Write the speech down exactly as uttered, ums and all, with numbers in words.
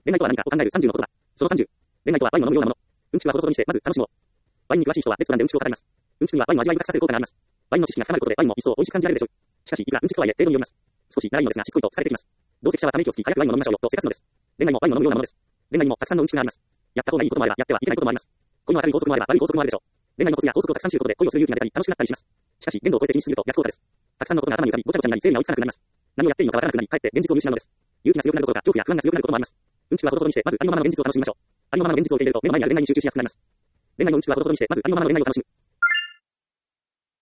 恋愛とは何かを考えるさんじゅうの言葉。そのさんじゅう。恋愛とはワインを飲むようなもの。うんちくはほどほどにして、まず楽しもう。ワインに詳しい人はレストランでうんちくを語ります。うんちくにはワインの味わいを深くさせる効果があります。ワインの知識が深まることでワインも一層美味しく感じられるでしょう。しかし、いくらうんちくとはいえ、程度によります。少し長いのですが、しつこいと疲れてきます。どうせ記者はため息をつき、早くワインを飲みましょうよとせかすのです。恋愛もワインを飲むようなものです。恋愛にもたくさんのうんちくがあります。やった方がいいこともあれば、やってはいけないこともあります。恋の明るい法則もあれば、悪い法則もあるでしょう。恋愛のコツや法則をたくさん知ることで恋をする勇気が出たり、楽しくなったりします。しかし、限度を超えて気にしすぎると逆効果です。たくさんのことが頭に浮かび、ごちゃごちゃになり、整理が追いつかなくなります。何をやっていいのかわからなくなり、かえって現実を見失うのです。勇気が強くなるどころか、恐怖や不安が強くなることもあります。うんちくはほどほどにして、まずありのままの現実を楽しみましょう。ありのままの現実を受け入れると、目の前にある恋愛に集中しやすくなります。恋愛のうんちくはほどほどにして、まずありのままの恋愛を楽しむ。